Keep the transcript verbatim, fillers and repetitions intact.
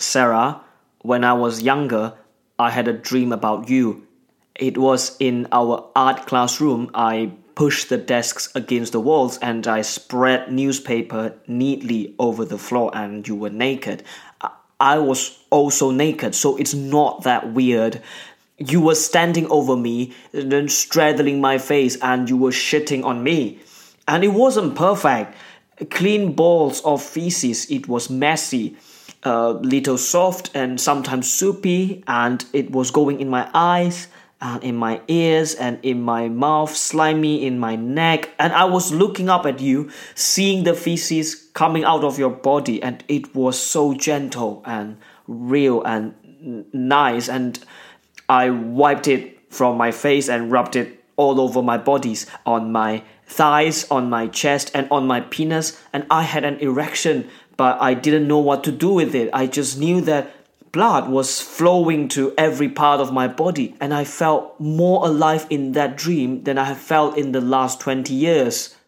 Sarah, when I was younger, I had a dream about you. It was in our art classroom. I pushed the desks against the walls and I spread newspaper neatly over the floor and you were naked. I I was also naked, so it's not that weird. You were standing over me, then straddling my face, and you were shitting on me. And it wasn't perfect. Clean balls of feces, it was messy, a little soft and sometimes soupy, and it was going in my eyes and in my ears and in my mouth, slimy in my neck. And I was looking up at you, seeing the feces coming out of your body, and it was so gentle and real and n- nice. And I wiped it from my face and rubbed it all over my bodies, on my thighs, on my chest, and on my penis. And I had an erection, but I didn't know what to do with it. I just knew that blood was flowing to every part of my body, and I felt more alive in that dream than I have felt in the last twenty years.